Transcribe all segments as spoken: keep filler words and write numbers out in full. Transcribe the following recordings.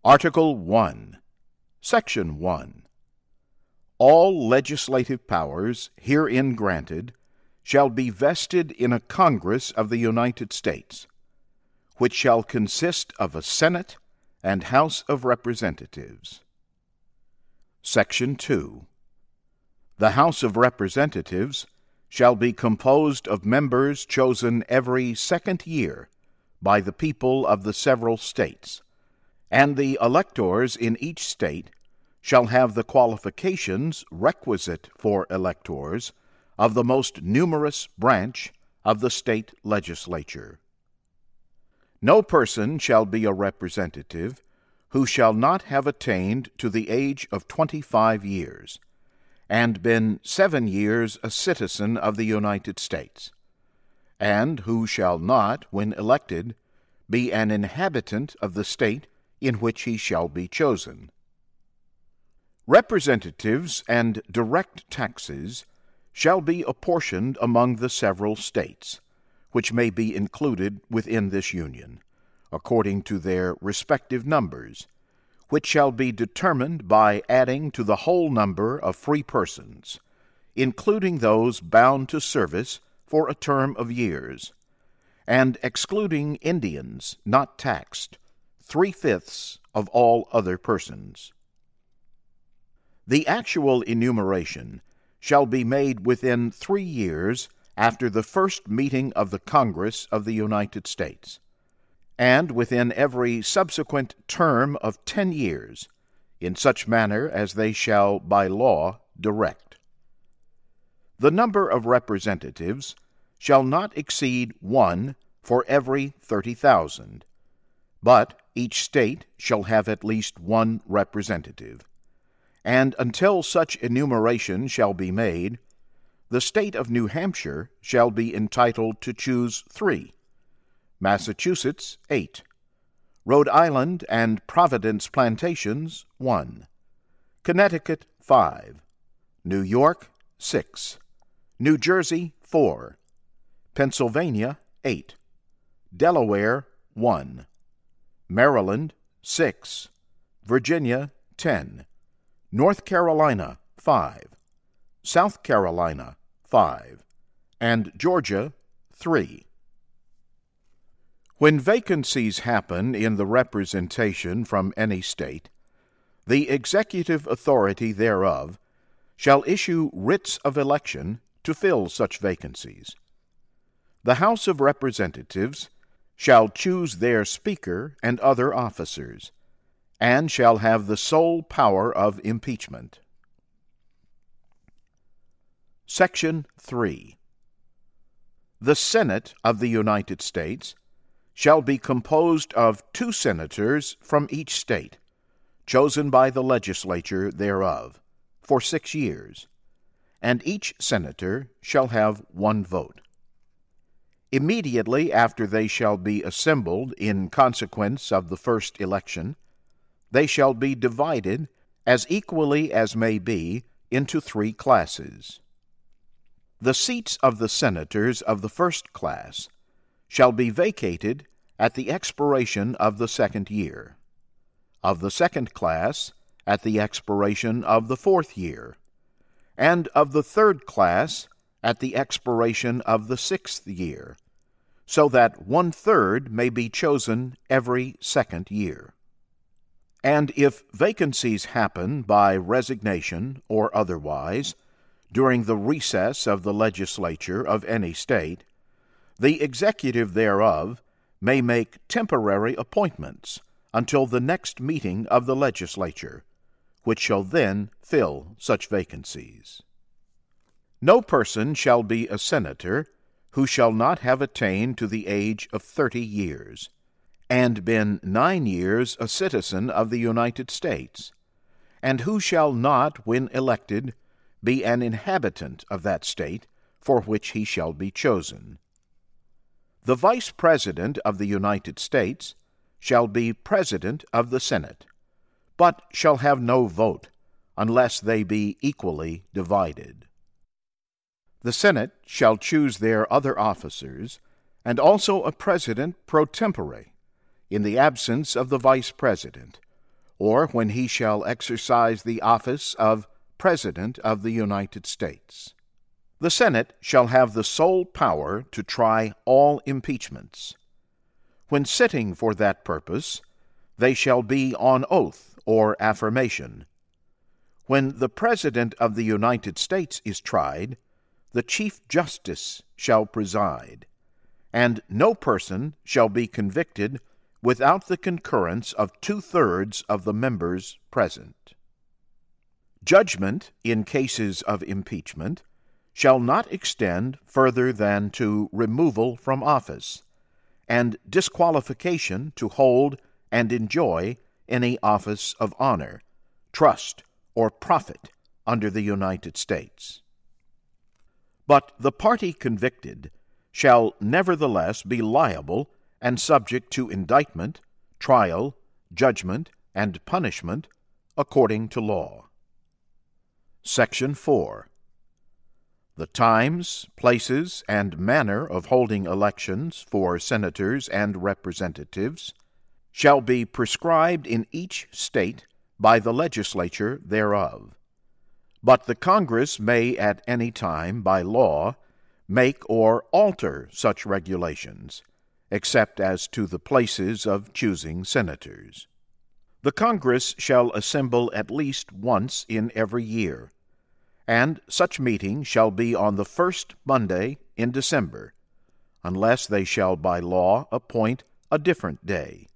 Article one, Section one. All legislative powers herein granted shall be vested in a Congress of the United States, which shall consist of a Senate and House of Representatives. Section two. The House of Representatives shall be composed of members chosen every second year by the people of the several states, and the electors in each state shall have the qualifications requisite for electors of the most numerous branch of the state legislature. No person shall be a representative who shall not have attained to the age of twenty-five years, and been seven years a citizen of the United States, and who shall not, when elected, be an inhabitant of the state in which he shall be chosen. Representatives and direct taxes shall be apportioned among the several states, which may be included within this Union, according to their respective numbers, which shall be determined by adding to the whole number of free persons, including those bound to service for a term of years, and excluding Indians not taxed, three-fifths of all other persons. The actual enumeration shall be made within three years after the first meeting of the Congress of the United States, and within every subsequent term of ten years, in such manner as they shall by law direct. The number of representatives shall not exceed one for every thirty thousand, but each state shall have at least one representative. And until such enumeration shall be made, the state of New Hampshire shall be entitled to choose three, Massachusetts eight, Rhode Island and Providence Plantations one, Connecticut five, New York six, New Jersey four, Pennsylvania eight, Delaware one, Maryland six, Virginia ten, North Carolina five, South Carolina five, and Georgia three. When vacancies happen in the representation from any state, the executive authority thereof shall issue writs of election to fill such vacancies. The House of Representatives shall choose their Speaker and other officers, and shall have the sole power of impeachment. Section three. The Senate of the United States shall be composed of two senators from each state, chosen by the legislature thereof, for six years, and each senator shall have one vote. Immediately after they shall be assembled in consequence of the first election, they shall be divided as equally as may be into three classes. The seats of the senators of the first class shall be vacated at the expiration of the second year, of the second class at the expiration of the fourth year, and of the third class at the expiration of the sixth year, so that one-third may be chosen every second year. And if vacancies happen by resignation or otherwise during the recess of the legislature of any state, the executive thereof may make temporary appointments until the next meeting of the legislature, which shall then fill such vacancies. No person shall be a senator who shall not have attained to the age of thirty years, and been nine years a citizen of the United States, and who shall not, when elected, be an inhabitant of that state for which he shall be chosen. The Vice President of the United States shall be President of the Senate, but shall have no vote unless they be equally divided. The Senate shall choose their other officers, and also a President pro tempore, in the absence of the Vice President, or when he shall exercise the office of President of the United States. The Senate shall have the sole power to try all impeachments. When sitting for that purpose, they shall be on oath or affirmation. When the President of the United States is tried, the Chief Justice shall preside, and no person shall be convicted without the concurrence of two-thirds of the members present. Judgment in cases of impeachment shall not extend further than to removal from office, and disqualification to hold and enjoy any office of honor, trust, or profit under the United States. But the party convicted shall nevertheless be liable and subject to indictment, trial, judgment, and punishment according to law. Section four. The times, places, and manner of holding elections for senators and representatives shall be prescribed in each state by the legislature thereof. But the Congress may at any time, by law, make or alter such regulations, except as to the places of choosing senators. The Congress shall assemble at least once in every year, and such meeting shall be on the first Monday in December, unless they shall by law appoint a different day.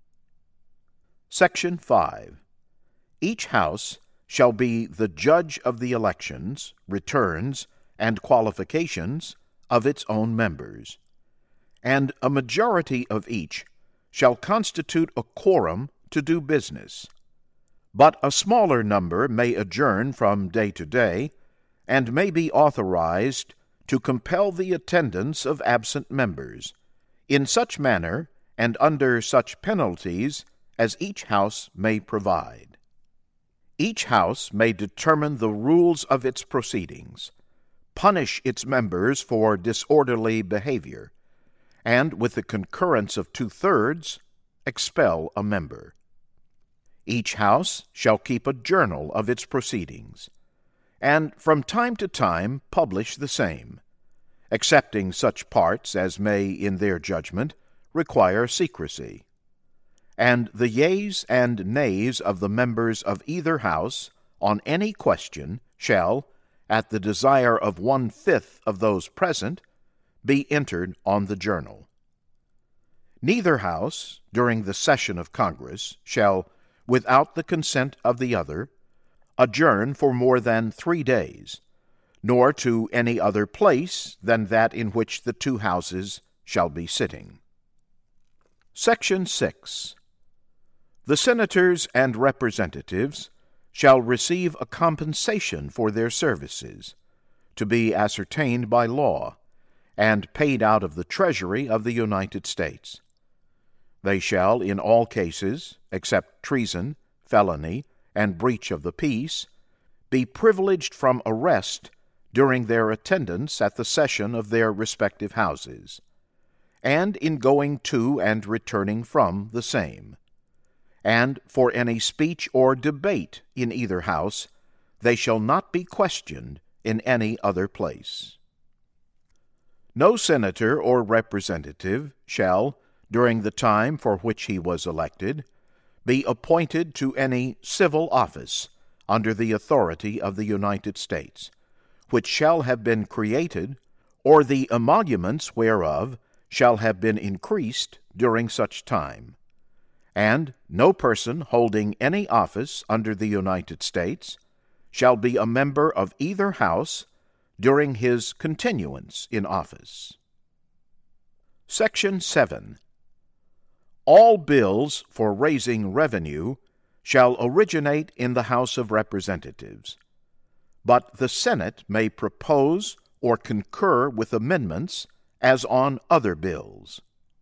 Section five. Each House shall be the judge of the elections, returns, and qualifications of its own members, and a majority of each shall constitute a quorum to do business. But a smaller number may adjourn from day to day, and may be authorized to compel the attendance of absent members, in such manner and under such penalties as each House may provide. Each House may determine the rules of its proceedings, punish its members for disorderly behavior, and, with the concurrence of two-thirds, expel a member. Each House shall keep a journal of its proceedings, and from time to time publish the same, excepting such parts as may, in their judgment, require secrecy. And the yeas and nays of the members of either House on any question shall, at the desire of one-fifth of those present, be entered on the journal. Neither House, during the session of Congress, shall, without the consent of the other, adjourn for more than three days, nor to any other place than that in which the two Houses shall be sitting. Section six. The senators and representatives shall receive a compensation for their services, to be ascertained by law, and paid out of the Treasury of the United States. They shall, in all cases, except treason, felony, and breach of the peace, be privileged from arrest during their attendance at the session of their respective houses, and in going to and returning from the same. And for any speech or debate in either house, they shall not be questioned in any other place. No senator or representative shall, during the time for which he was elected, be appointed to any civil office under the authority of the United States, which shall have been created, or the emoluments whereof shall have been increased during such time. And no person holding any office under the United States shall be a member of either House during his continuance in office. Section seven. All bills for raising revenue shall originate in the House of Representatives, but the Senate may propose or concur with amendments as on other bills.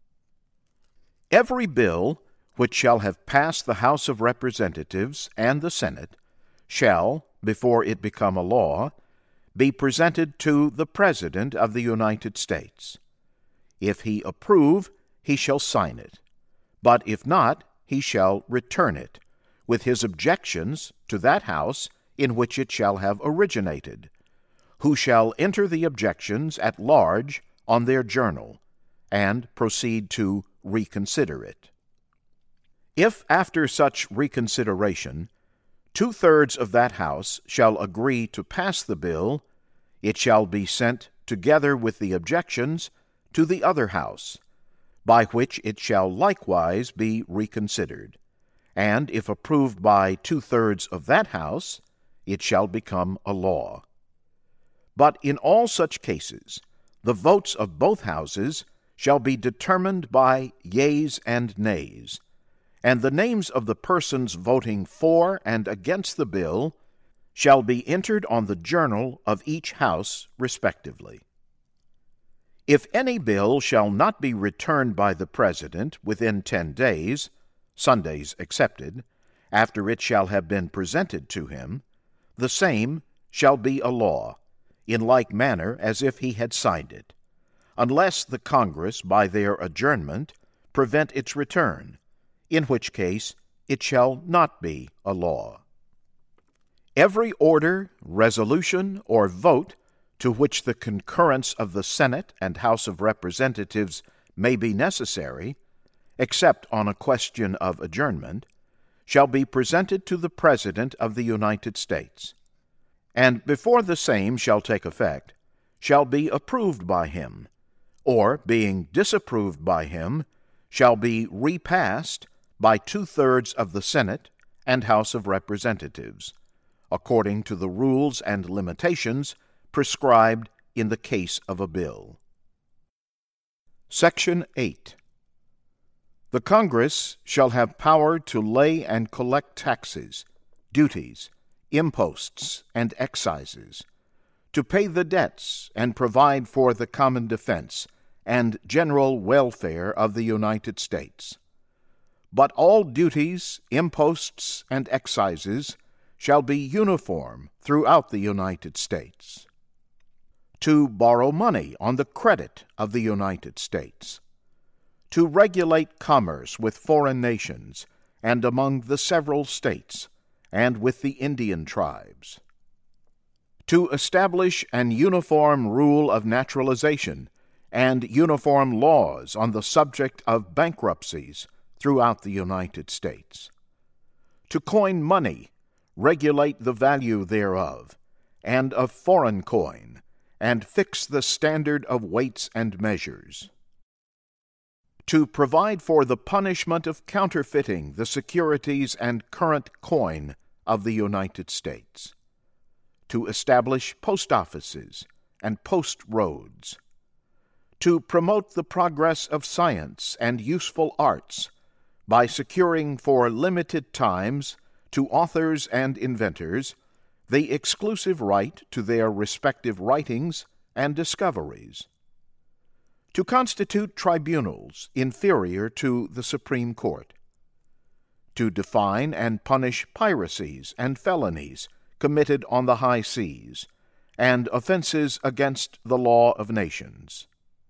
Every bill which shall have passed the House of Representatives and the Senate shall, before it become a law, be presented to the President of the United States. If he approve, he shall sign it, but if not, he shall return it, with his objections to that house in which it shall have originated, who shall enter the objections at large on their journal, and proceed to reconsider it. If after such reconsideration two-thirds of that house shall agree to pass the bill, it shall be sent together with the objections to the other house, by which it shall likewise be reconsidered, and if approved by two-thirds of that house, it shall become a law. But in all such cases, the votes of both houses shall be determined by yeas and nays, and the names of the persons voting for and against the bill shall be entered on the journal of each house respectively. If any bill shall not be returned by the President within ten days, Sundays excepted, after it shall have been presented to him, the same shall be a law, in like manner as if he had signed it, unless the Congress by their adjournment prevent its return, in which case it shall not be a law. Every order, resolution, or vote to which the concurrence of the Senate and House of Representatives may be necessary, except on a question of adjournment, shall be presented to the President of the United States, and before the same shall take effect, shall be approved by him, or, being disapproved by him, shall be repassed by two-thirds of the Senate and House of Representatives, according to the rules and limitations prescribed in the case of a bill. Section eight. The Congress shall have power to lay and collect taxes, duties, imposts, and excises, to pay the debts and provide for the common defense and general welfare of the United States. But all duties, imposts, and excises shall be uniform throughout the United States. To borrow money on the credit of the United States. To regulate commerce with foreign nations and among the several states, and with the Indian tribes. To establish an uniform rule of naturalization and uniform laws on the subject of bankruptcies throughout the United States. To coin money, regulate the value thereof, and of foreign coin, and fix the standard of weights and measures. To provide for the punishment of counterfeiting the securities and current coin of the United States. To establish post offices and post roads. To promote the progress of science and useful arts by securing for limited times to authors and inventors the exclusive right to their respective writings and discoveries. To constitute tribunals inferior to the Supreme Court. To define and punish piracies and felonies committed on the high seas, and offenses against the law of nations.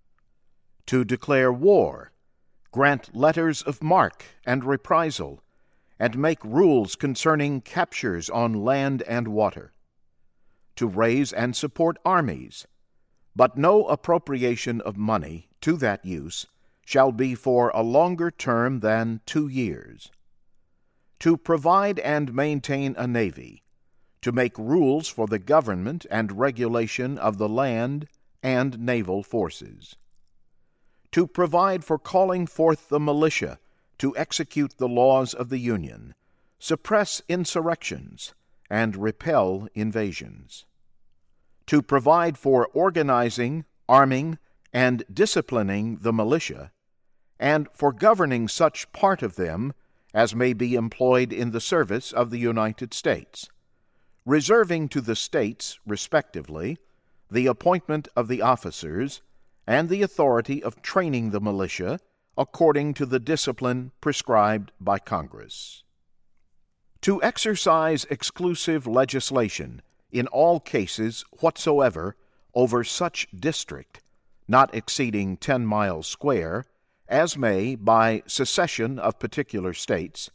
To declare war, grant letters of marque and reprisal, and make rules concerning captures on land and water. To raise and support armies, but no appropriation of money to that use shall be for a longer term than two years. To provide and maintain a navy, to make rules for the government and regulation of the land and naval forces. To provide for calling forth the militia to execute the laws of the Union, suppress insurrections, and repel invasions. To provide for organizing, arming, and disciplining the militia, and for governing such part of them as may be employed in the service of the United States, reserving to the states, respectively, the appointment of the officers and the authority of training the militia according to the discipline prescribed by Congress. To exercise exclusive legislation in all cases whatsoever over such district, not exceeding ten miles square, as may, by secession of particular states,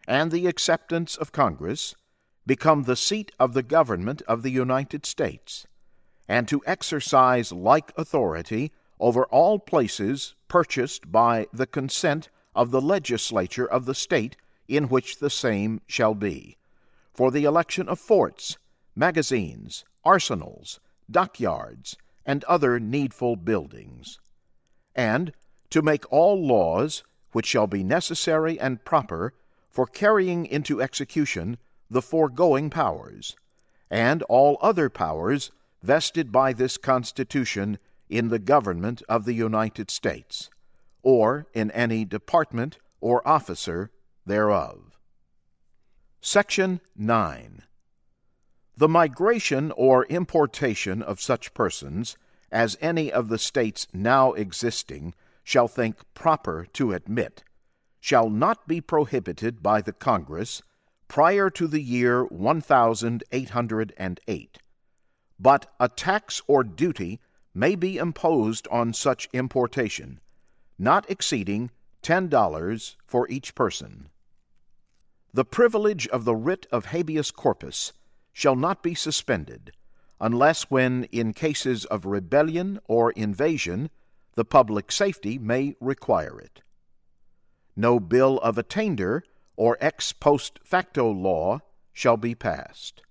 and the acceptance of Congress, become the seat of the government of the United States, and to exercise like authority over all places purchased by the consent of the legislature of the state in which the same shall be, for the election of forts, magazines, arsenals, dockyards, and other needful buildings, and to make all laws which shall be necessary and proper for carrying into execution the foregoing powers, and all other powers vested by this Constitution in the government of the United States, or in any department or officer thereof. Section nine. The migration or importation of such persons as any of the states now existing shall think proper to admit shall not be prohibited by the Congress prior to the year one thousand eight hundred eight, but a tax or duty may be imposed on such importation, not exceeding ten dollars for each person. The privilege of the writ of habeas corpus shall not be suspended, unless when, in cases of rebellion or invasion, the public safety may require it. No bill of attainder or ex post facto law shall be passed.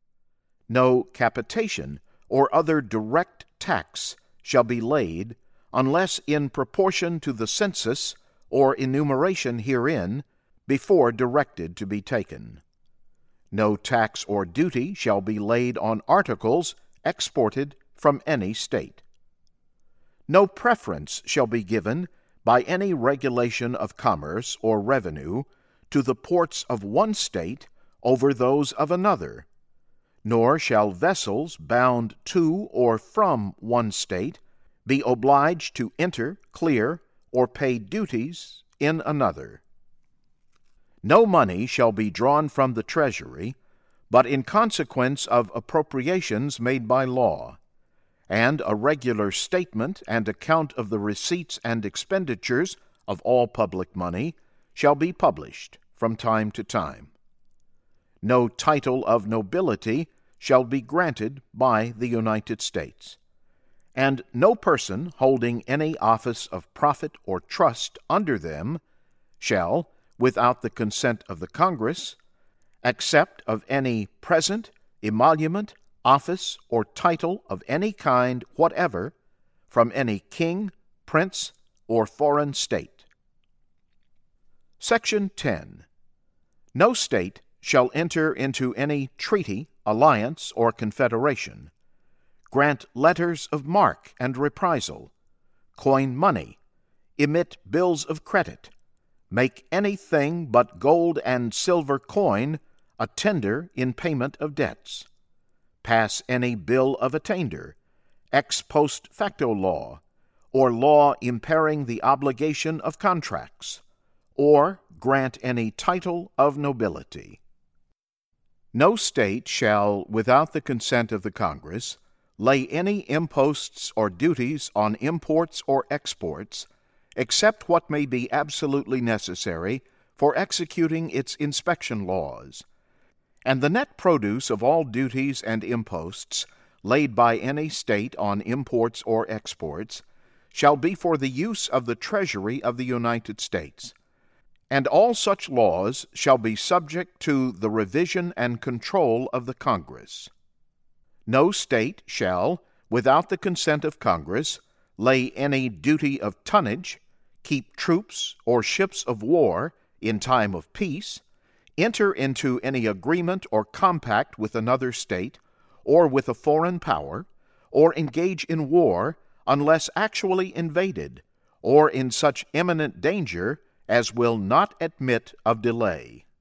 No capitation or other direct tax shall be laid, unless in proportion to the census or enumeration herein, before directed to be taken. No tax or duty shall be laid on articles exported from any state. No preference shall be given by any regulation of commerce or revenue to the ports of one state over those of another, nor shall vessels bound to or from one state be obliged to enter, clear, or pay duties in another. No money shall be drawn from the treasury, but in consequence of appropriations made by law, and a regular statement and account of the receipts and expenditures of all public money shall be published from time to time. No title of nobility shall be granted by the United States, and no person holding any office of profit or trust under them shall, without the consent of the Congress, accept of any present, emolument, office, or title of any kind whatever from any king, prince, or foreign state. Section ten. No state shall enter into any treaty, alliance, or confederation, grant letters of marque and reprisal, coin money, emit bills of credit, make anything but gold and silver coin a tender in payment of debts, pass any bill of attainder, ex post facto law, or law impairing the obligation of contracts, or grant any title of nobility. No state shall, without the consent of the Congress, lay any imposts or duties on imports or exports, except what may be absolutely necessary for executing its inspection laws, and the net produce of all duties and imposts laid by any state on imports or exports shall be for the use of the Treasury of the United States, and all such laws shall be subject to the revision and control of the Congress. No state shall, without the consent of Congress, lay any duty of tonnage, keep troops or ships of war in time of peace, enter into any agreement or compact with another state, or with a foreign power, or engage in war unless actually invaded, or in such imminent danger as will not admit of delay.